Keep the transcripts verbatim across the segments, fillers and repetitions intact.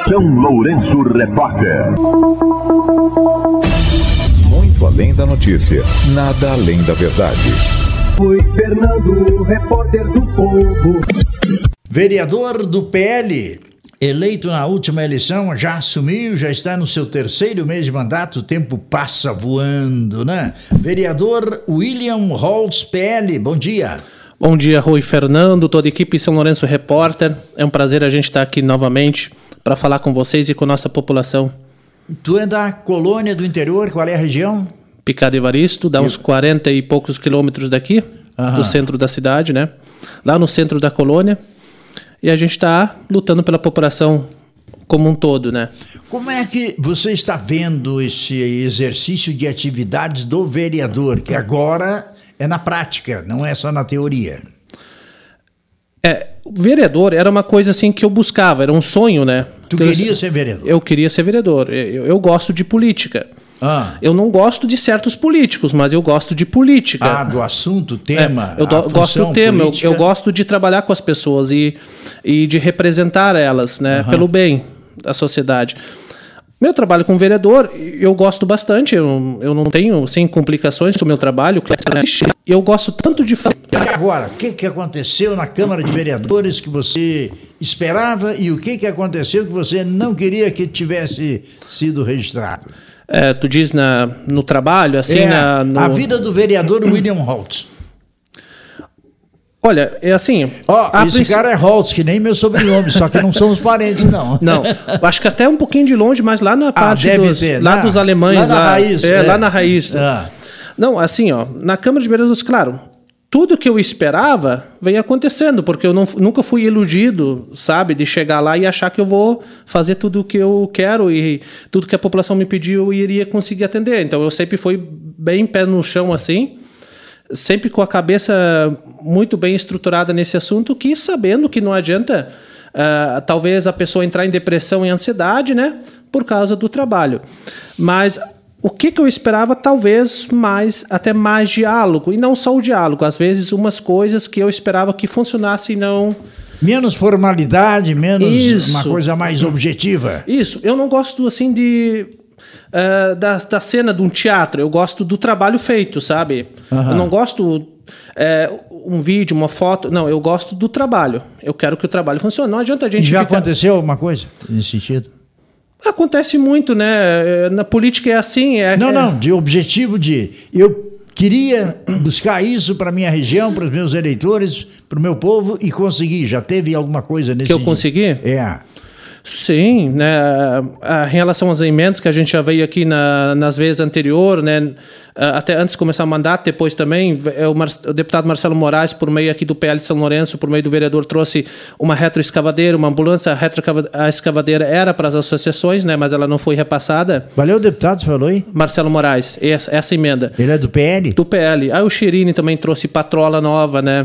São Lourenço Repórter. Muito além da notícia, nada além da verdade. Foi Fernando, repórter do Povo. Vereador do P L, eleito na última eleição, já assumiu, já está no seu terceiro mês de mandato, o tempo passa voando, né? Vereador William Holtz, P L, bom dia. Bom dia, Rui Fernando, toda a equipe São Lourenço Repórter. É um prazer a gente estar aqui novamente para falar com vocês e com a nossa população. Tu é da colônia do interior, qual é a região? Picado Evaristo, dá uns quarenta e poucos quilômetros daqui, Aham. do centro da cidade, né? Lá no centro da colônia. E a gente está lutando pela população como um todo, né? Como é que você está vendo esse exercício de atividades do vereador, que agora é na prática, não é só na teoria? É, o vereador era uma coisa assim que eu buscava, era um sonho, né? Tu então, queria ser vereador? Eu queria ser vereador. Eu, eu gosto de política. Ah. Eu não gosto de certos políticos, mas eu gosto de política. Ah, do assunto, tema. É, eu do, gosto do tema, eu, eu gosto de trabalhar com as pessoas e, e de representar elas, né, uhum. pelo bem da sociedade. Meu trabalho como vereador, eu gosto bastante, eu, eu não tenho sem complicações com o meu trabalho. Eu gosto tanto de... E agora, o que, que aconteceu na Câmara de Vereadores que você esperava e o que, que aconteceu que você não queria que tivesse sido registrado? É, tu diz na, no trabalho, assim... É, na, no... a vida do vereador William Holtz. Olha, é assim... Ó, oh, esse princ... cara é Holtz, que nem meu sobrenome, só que não somos parentes, não. Não, acho que até um pouquinho de longe, mas lá na parte ah, dos, ter, lá na, dos alemães... Lá na lá, raiz. É, é. lá na raiz. Ah. Não, assim, ó, na Câmara de Vereadores, claro... Tudo que eu esperava vem acontecendo, porque eu não, nunca fui iludido, sabe, de chegar lá e achar que eu vou fazer tudo o que eu quero e tudo que a população me pediu eu iria conseguir atender. Então eu sempre fui bem pé no chão assim, sempre com a cabeça muito bem estruturada nesse assunto, que sabendo que não adianta uh, talvez a pessoa entrar em depressão e ansiedade, né, por causa do trabalho. Mas... O que, que eu esperava, talvez mais, até mais diálogo, e não só o diálogo, às vezes umas coisas que eu esperava que funcionassem e não... Menos formalidade, menos Isso. uma coisa mais objetiva. Isso, eu não gosto assim de... Uh, da, da cena de um teatro, eu gosto do trabalho feito, sabe? Uhum. Eu não gosto... É, um vídeo, uma foto, não, eu gosto do trabalho, eu quero que o trabalho funcione, não adianta a gente e já ficar... aconteceu alguma coisa nesse sentido? Acontece muito, né? Na política é assim. É, não, é... não, de objetivo de... Eu queria buscar isso para minha região, para os meus eleitores, para o meu povo e consegui. Já teve alguma coisa nesse... Que eu consegui? É. Sim, né? Em relação às emendas que a gente já veio aqui na, nas vezes anteriores, né? Até antes de começar o mandato, depois também, o, Mar... o deputado Marcelo Moraes, por meio aqui do P L de São Lourenço, por meio do vereador, trouxe uma retroescavadeira, uma ambulância. A retroescavadeira era para as associações, né? Mas ela não foi repassada. Valeu, deputado, você falou aí? Marcelo Moraes, essa, essa emenda. Ele é do P L? Do P L. Aí o Chirini também trouxe patrola nova, né?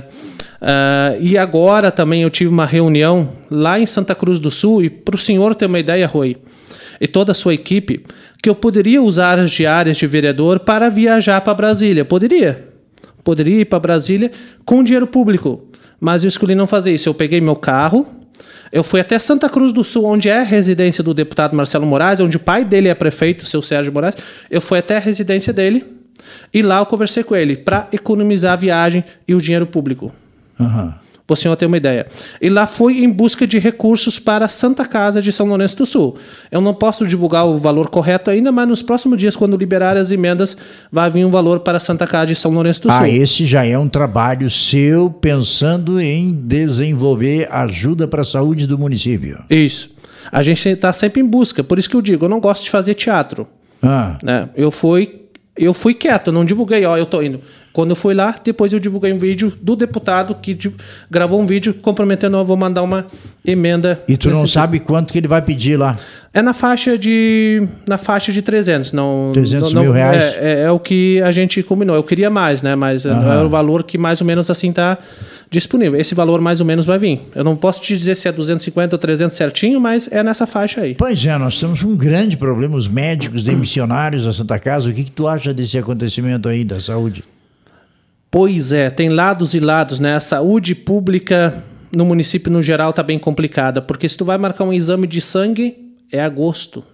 Uh, e agora também eu tive uma reunião lá em Santa Cruz do Sul, e para o senhor ter uma ideia, Rui, e toda a sua equipe, que eu poderia usar as diárias de vereador para viajar para Brasília. Poderia. Poderia ir para Brasília com dinheiro público, mas eu escolhi não fazer isso. Eu peguei meu carro, eu fui até Santa Cruz do Sul, onde é a residência do deputado Marcelo Moraes, onde o pai dele é prefeito, o seu Sérgio Moraes. Eu fui até a residência dele e lá eu conversei com ele para economizar a viagem e o dinheiro público. Uhum. Para o senhor ter uma ideia. E lá foi em busca de recursos para a Santa Casa de São Lourenço do Sul. Eu não posso divulgar o valor correto ainda, mas nos próximos dias, quando liberar as emendas, vai vir um valor para a Santa Casa de São Lourenço do ah, Sul. Ah, esse já é um trabalho seu pensando em desenvolver ajuda para a saúde do município. Isso. A gente está sempre em busca. Por isso que eu digo, eu não gosto de fazer teatro. Ah. Né? Eu fui... Eu fui quieto, não divulguei, ó, eu tô indo. Quando eu fui lá, depois eu divulguei um vídeo do deputado que gravou um vídeo comprometendo, eu vou mandar uma emenda. E tu não sabe quanto que ele vai pedir lá? É na faixa de na faixa de trezentos, não trezentos não, mil reais? É, é, é o que a gente combinou. Eu queria mais, né? Mas uhum. é o valor que mais ou menos assim está disponível. Esse valor mais ou menos vai vir. Eu não posso te dizer se é duzentos e cinquenta ou trezentos certinho, mas é nessa faixa aí. Pois é, nós temos um grande problema, os médicos demissionários da Santa Casa. O que, que tu acha desse acontecimento aí da saúde? Pois é, tem lados e lados, né? A saúde pública no município no geral está bem complicada, porque se tu vai marcar um exame de sangue, é agosto.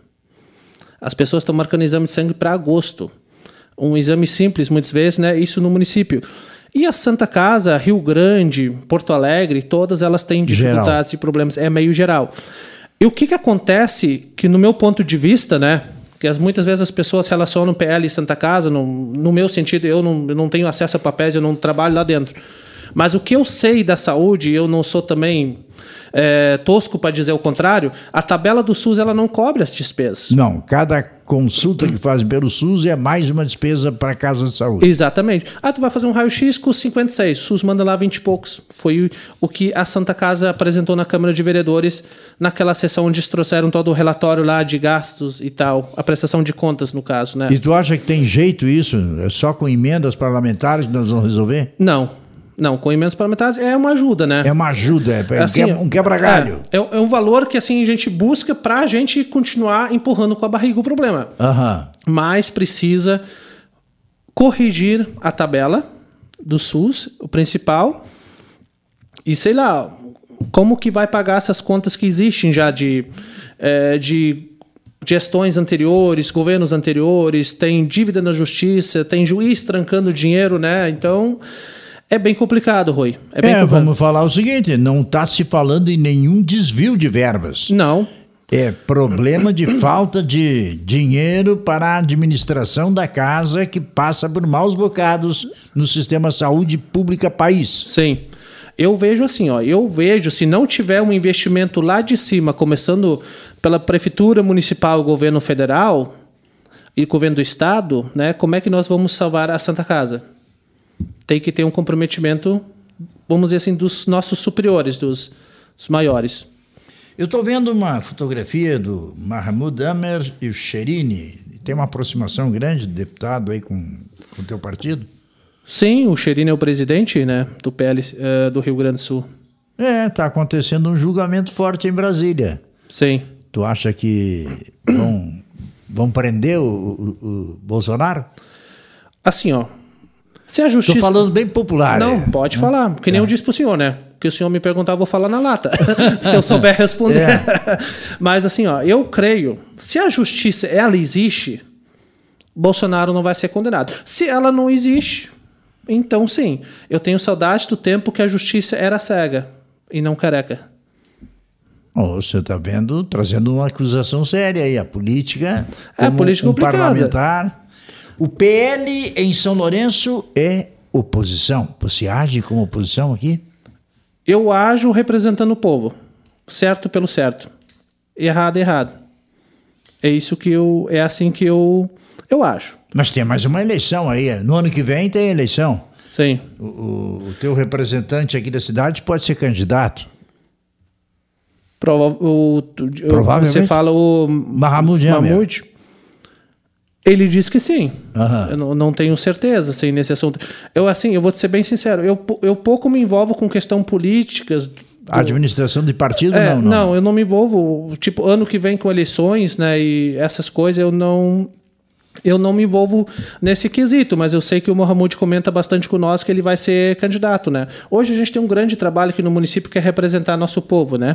As pessoas estão marcando exame de sangue para agosto. Um exame simples, muitas vezes, né? Isso no município. E a Santa Casa, Rio Grande, Porto Alegre, todas elas têm dificuldades geral. E problemas. É meio geral. E o que, que acontece, que no meu ponto de vista, né? Que as, muitas vezes as pessoas relacionam P L e Santa Casa, no, no meu sentido, eu não, eu não tenho acesso a papéis, eu não trabalho lá dentro. Mas o que eu sei da saúde, eu não sou também é, tosco para dizer o contrário, a tabela do SUS ela não cobre as despesas. Não, cada consulta que faz pelo SUS é mais uma despesa para a casa de saúde. Exatamente. Ah, tu vai fazer um raio-x com cinquenta e seis, o SUS manda lá vinte e poucos. Foi o que a Santa Casa apresentou na Câmara de Vereadores naquela sessão onde eles trouxeram todo o relatório lá de gastos e tal, a prestação de contas no caso, né? E tu acha que tem jeito isso? É só com emendas parlamentares que nós vamos resolver? Não. Não, com emendas parlamentares é uma ajuda, né? É uma ajuda, é assim, um quebra-galho. É, é um valor que assim, a gente busca para a gente continuar empurrando com a barriga o problema. Uhum. Mas precisa corrigir a tabela do SUS, o principal, e sei lá, como que vai pagar essas contas que existem já de, é, de gestões anteriores, governos anteriores, tem dívida na justiça, tem juiz trancando dinheiro, né? Então... É bem complicado, Rui. É, bem é complicado. Vamos falar o seguinte, não está se falando em nenhum desvio de verbas. Não. É problema de falta de dinheiro para a administração da casa que passa por maus bocados no sistema saúde pública país. Sim. Eu vejo assim, ó, eu vejo, se não tiver um investimento lá de cima, começando pela Prefeitura Municipal e Governo Federal e Governo do Estado, né, como é que nós vamos salvar a Santa Casa? Tem que ter um comprometimento, vamos dizer assim, dos nossos superiores, dos, dos maiores. Eu estou vendo uma fotografia do Mahmoud Amer e o Sherini. Tem uma aproximação grande de deputado aí com o teu partido? Sim, o Sherini é o presidente, né, do P L uh, do Rio Grande do Sul. É, está acontecendo um julgamento forte em Brasília. Sim. Tu acha que vão, vão prender o, o, o Bolsonaro? Assim, ó. Se a justiça... Estou falando bem popular. Não, é. pode é. falar. Porque nem é. eu disse pro senhor, né? Que o senhor me perguntar, eu vou falar na lata. Se eu souber responder. É. Mas assim, ó, eu creio, se a justiça, ela existe, Bolsonaro não vai ser condenado. Se ela não existe, então sim. Eu tenho saudade do tempo que a justiça era cega e não careca. Oh, você está vendo, trazendo uma acusação séria aí. A política, é, a política um complicada. parlamentar... O P L em São Lourenço é oposição. Você age como oposição aqui? Eu ajo representando o povo. Certo pelo certo. Errado, errado. É isso que eu... É assim que eu... Eu acho. Mas tem mais uma eleição aí. No ano que vem tem eleição. Sim. O, o, o teu representante aqui da cidade pode ser candidato? Prova, o, Provavelmente. Você fala o... Mahmoud Mahmoud. Ele diz que sim. Uhum. Eu não, não tenho certeza assim, nesse assunto. Eu, assim, eu vou te ser bem sincero, eu, eu pouco me envolvo com questão políticas. Do... A administração de partido, é, não, não? Não, eu não me envolvo. Tipo, ano que vem com eleições, né, e essas coisas, eu não... Eu não me envolvo nesse quesito, mas eu sei que o Mahmoud comenta bastante conosco que ele vai ser candidato, né? Hoje a gente tem um grande trabalho aqui no município que é representar nosso povo, né?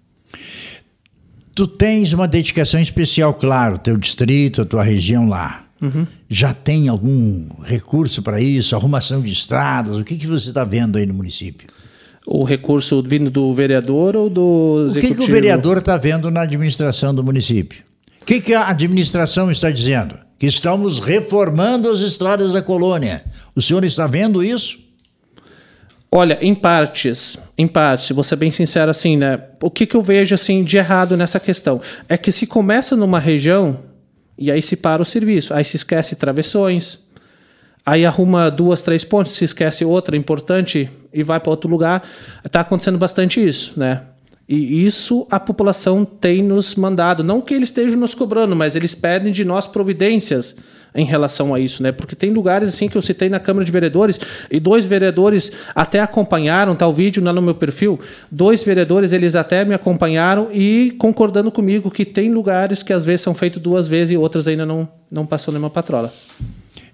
Tu tens uma dedicação especial, claro, teu distrito, a tua região lá. Uhum. Já tem algum recurso para isso? Arrumação de estradas? O que, que você está vendo aí no município? O recurso vindo do vereador ou do executivo? O que, que o vereador está vendo na administração do município? O que, que a administração está dizendo? Que estamos reformando as estradas da colônia. O senhor está vendo isso? Olha, em partes, em partes, vou ser bem sincero assim, né? O que, que eu vejo assim de errado nessa questão? É que se começa numa região e aí se para o serviço, aí se esquece travessões, aí arruma duas, três pontes, se esquece outra importante e vai para outro lugar. Está acontecendo bastante isso, né? E isso a população tem nos mandado. Não que eles estejam nos cobrando, mas eles pedem de nós providências em relação a isso, né? Porque tem lugares assim que eu citei na Câmara de Vereadores e dois vereadores até acompanharam, tá o vídeo lá no meu perfil, dois vereadores, eles até me acompanharam e concordando comigo que tem lugares que às vezes são feitos duas vezes e outras ainda não, não passou nenhuma patrola.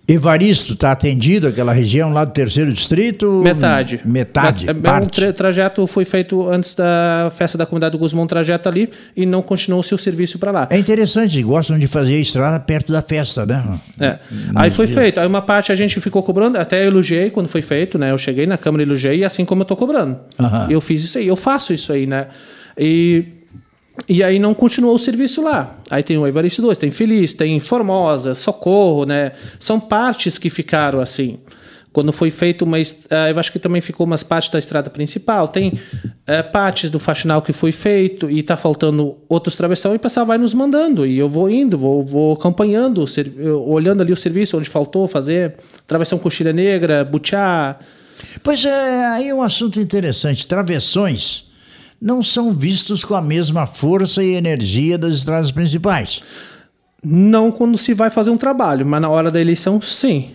Evaristo, está atendido aquela região lá do terceiro distrito? Metade. Metade, é, parte. Um tra- trajeto foi feito antes da festa da comunidade do Guzmão, um trajeto ali, e não continuou o seu serviço para lá. É interessante, gostam de fazer a estrada perto da festa, né? É. Aí foi feito. Aí uma parte a gente ficou cobrando, até eu elogiei quando foi feito, né? Eu cheguei na Câmara e elogiei, assim como eu tô cobrando. Aham. Eu fiz isso aí, eu faço isso aí, né? E... E aí não continuou o serviço lá. Aí tem o Evaristo dois, tem Feliz, tem Formosa, Socorro, né? São partes que ficaram assim. Quando foi feito uma... Eu acho que também ficou umas partes da estrada principal. Tem é, partes do faxinal que foi feito e tá faltando outros travessão e o pessoal vai nos mandando. E eu vou indo, vou, vou acompanhando, olhando ali o serviço, onde faltou fazer. Travessão Coxilha Negra, Butiá. Pois é, aí é um assunto interessante. Travessões não são vistos com a mesma força e energia das estradas principais. Não quando se vai fazer um trabalho, mas na hora da eleição, sim.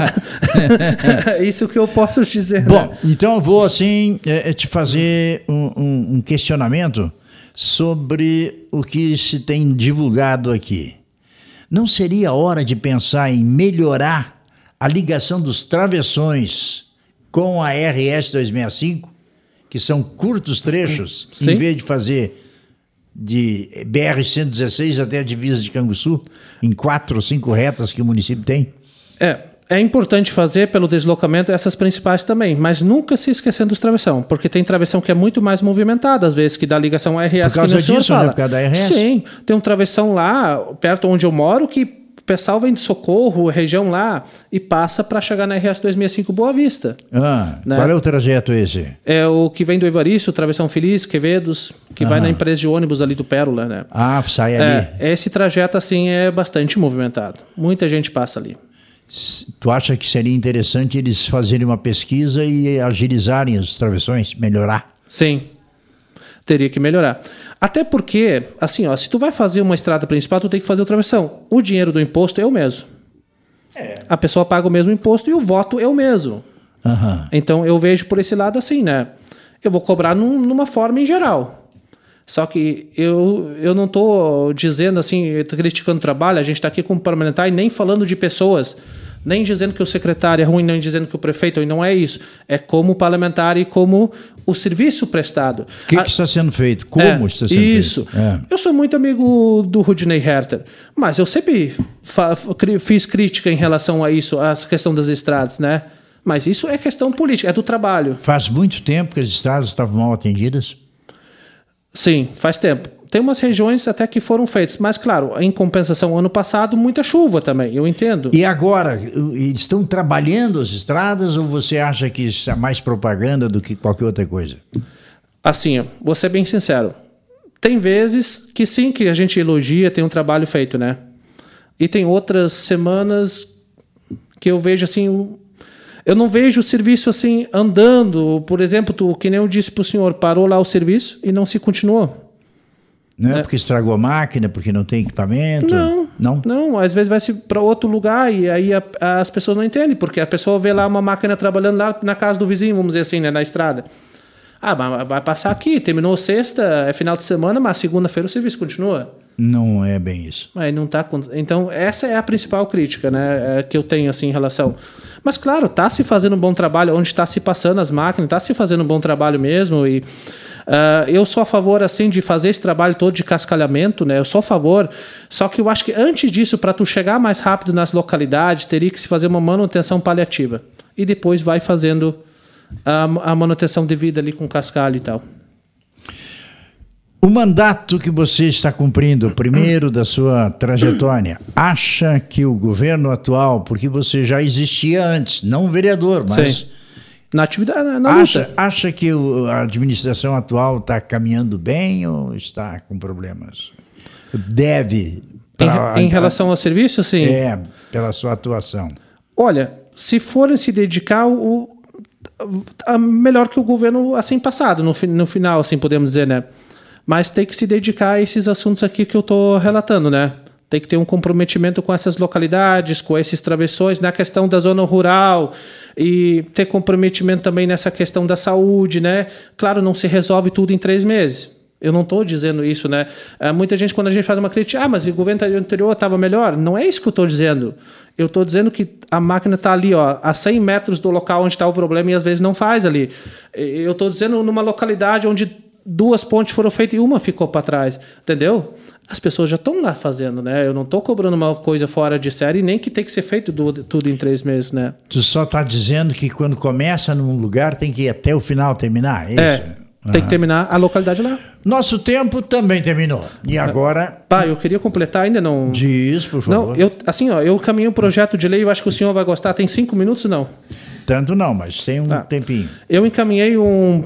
É isso que eu posso dizer. Bom, né? então eu vou assim é, te fazer um, um, um questionamento sobre o que se tem divulgado aqui. Não seria hora de pensar em melhorar a ligação dos travessões com a R S duzentos e sessenta e cinco? Que são curtos trechos, Sim. em vez de fazer de B R cento e dezesseis até a divisa de Canguçu, em quatro ou cinco retas que o município tem? É, é importante fazer pelo deslocamento essas principais também, mas nunca se esquecendo dos travessão, porque tem travessão que é muito mais movimentada, às vezes, que dá ligação à R S. Por causa que o senhor disso, fala. né? Por causa da R S? Sim, tem um travessão lá, perto onde eu moro, que o pessoal vem de Socorro, região lá, e passa para chegar na R S duzentos e sessenta e cinco Boa Vista. Ah, Né? Qual é o trajeto esse? É o que vem do Evaristo, Travessão Feliz, Quevedos, que vai Aham. na empresa de ônibus ali do Pérola, né? Ah, sai ali. É, esse trajeto, assim, é bastante movimentado. Muita gente passa ali. Tu acha que seria interessante eles fazerem uma pesquisa e agilizarem os travessões, melhorar? Sim. Teria que melhorar. Até porque, assim, ó, se tu vai fazer uma estrada principal, tu tem que fazer o travessão. O dinheiro do imposto é o mesmo. É. A pessoa paga o mesmo imposto e o voto é o mesmo. Aham. Então, eu vejo por esse lado assim, né? Eu vou cobrar num, numa forma em geral. Só que eu, eu não estou dizendo assim, criticando o trabalho, a gente está aqui como parlamentar e nem falando de pessoas, nem dizendo que o secretário é ruim, nem dizendo que o prefeito, e não é isso. É como parlamentar e como o serviço prestado. O que, A, que está sendo feito? Como é, está sendo isso. feito? Isso. É. Eu sou muito amigo do Rudney Herter, mas eu sempre fa- fiz crítica em relação a isso, a questão das estradas, né? Mas isso é questão política, é do trabalho. Faz muito tempo que as estradas estavam mal atendidas? Sim, faz tempo. Tem umas regiões até que foram feitas, mas claro, em compensação, ano passado, muita chuva também, eu entendo. E agora, eles estão trabalhando as estradas ou você acha que isso é mais propaganda do que qualquer outra coisa? Assim, vou ser bem sincero. Tem vezes que sim, que a gente elogia, tem um trabalho feito, né? E tem outras semanas que eu vejo assim... Um... Eu não vejo o serviço assim andando. Por exemplo, tu, que nem eu disse para o senhor, parou lá o serviço e não se continuou. Não é, É. porque estragou a máquina, porque não tem equipamento? Não, Não? não. Às vezes vai-se para outro lugar e aí a- as pessoas não entendem, porque a pessoa vê lá uma máquina trabalhando lá na casa do vizinho, vamos dizer assim, né, na estrada. Ah, mas vai passar aqui, terminou sexta, é final de semana, mas segunda-feira o serviço continua. Não é bem isso. Aí não tá, então essa é a principal crítica, né, é, que eu tenho assim em relação. Mas claro, tá se fazendo um bom trabalho, onde está se passando as máquinas, tá se fazendo um bom trabalho mesmo e uh, eu sou a favor assim de fazer esse trabalho todo de cascalhamento, né? Eu sou a favor. Só que eu acho que antes disso, para tu chegar mais rápido nas localidades, teria que se fazer uma manutenção paliativa e depois vai fazendo a, a manutenção devida ali com cascalho e tal. O mandato que você está cumprindo, o primeiro da sua trajetória, acha que o governo atual, porque você já existia antes, não vereador, mas... Sim. Na atividade, na, na acha, luta. acha que o- a administração atual está caminhando bem ou está com problemas? Deve... pra- Em, em relação ao serviço, sim. É, pela sua atuação. Olha, se forem se dedicar, o, a, melhor que o governo assim passado, no, fi- no final, assim podemos dizer, né? Mas tem que se dedicar a esses assuntos aqui que eu estou relatando, né? Tem que ter um comprometimento com essas localidades, com esses travessões, na questão da zona rural e ter comprometimento também nessa questão da saúde, né? Claro, não se resolve tudo em três meses. Eu não estou dizendo isso, né? É, muita gente, quando a gente faz uma crítica, ah, mas o governo anterior estava melhor. Não é isso que eu estou dizendo. Eu estou dizendo que a máquina está ali, ó, a cem metros do local onde está o problema e às vezes não faz ali. Eu estou dizendo numa localidade onde duas pontes foram feitas e uma ficou para trás, entendeu? As pessoas já estão lá fazendo, né? Eu não estou cobrando uma coisa fora de série, nem que tem que ser feito do, tudo em três meses, né? Tu só está dizendo que quando começa num lugar tem que ir até o final terminar, é isso? É. Tem que terminar a localidade lá. Nosso tempo também terminou. E agora... Pá, eu queria completar, ainda não... Diz, por favor. Não, eu, assim, ó, eu caminhei um projeto de lei, eu acho que o senhor vai gostar. Tem cinco minutos, não? Tanto não, mas tem um tá. tempinho. Eu encaminhei um,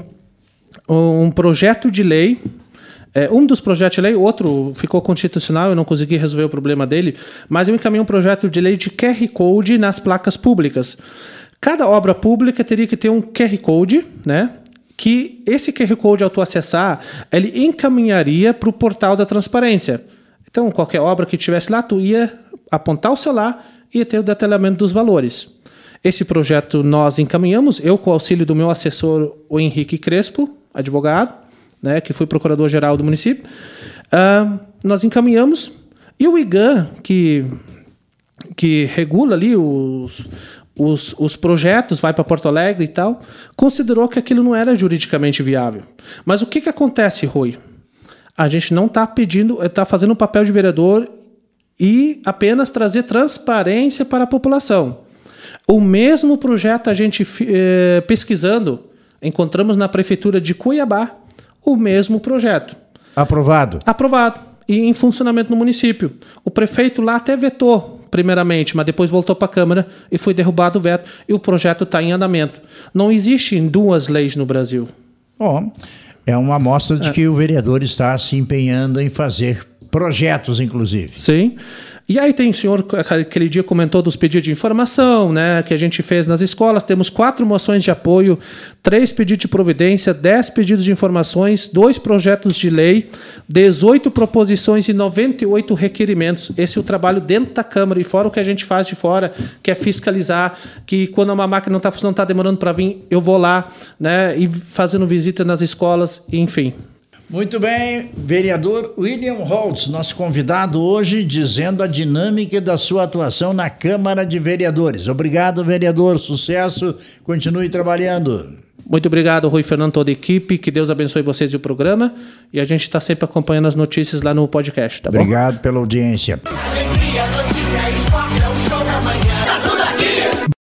um projeto de lei, é, um dos projetos de lei, outro ficou constitucional, eu não consegui resolver o problema dele, mas eu encaminhei um projeto de lei de Q R Code nas placas públicas. Cada obra pública teria que ter um Q R Code, né? Que esse Q R Code, ao tu acessar, ele encaminharia para o portal da transparência. Então, qualquer obra que tivesse lá, tu ia apontar o celular e ia ter o detalhamento dos valores. Esse projeto nós encaminhamos, eu com o auxílio do meu assessor, o Henrique Crespo, advogado, né, que foi procurador-geral do município. Uh, nós encaminhamos e o I G A M, que, que regula ali os... Os, os projetos, vai para Porto Alegre e tal, considerou que aquilo não era juridicamente viável. Mas o que, que acontece, Rui? A gente não está pedindo, está fazendo um papel de vereador e apenas trazer transparência para a população. O mesmo projeto a gente eh, pesquisando, encontramos na prefeitura de Cuiabá, o mesmo projeto. Aprovado? Aprovado. E em funcionamento no município. O prefeito lá até vetou, primeiramente, mas depois voltou para a Câmara e foi derrubado o veto e o projeto está em andamento. Não existem duas leis no Brasil. Bom, é uma amostra de é. que o vereador está se empenhando em fazer projetos, inclusive. Sim. E aí tem o senhor, aquele dia comentou dos pedidos de informação, né, que a gente fez nas escolas. Temos quatro moções de apoio, três pedidos de providência, dez pedidos de informações, dois projetos de lei, dezoito proposições e noventa e oito requerimentos. Esse é o trabalho dentro da Câmara e fora o que a gente faz de fora, que é fiscalizar, que quando uma máquina não está funcionando, está demorando para vir, eu vou lá, né, e fazendo visita nas escolas, enfim. Muito bem, vereador William Holtz, nosso convidado hoje, dizendo a dinâmica da sua atuação na Câmara de Vereadores. Obrigado, vereador, sucesso, continue trabalhando. Muito obrigado, Rui Fernando, toda a equipe, que Deus abençoe vocês e o programa, e a gente está sempre acompanhando as notícias lá no podcast, tá bom? Obrigado pela audiência.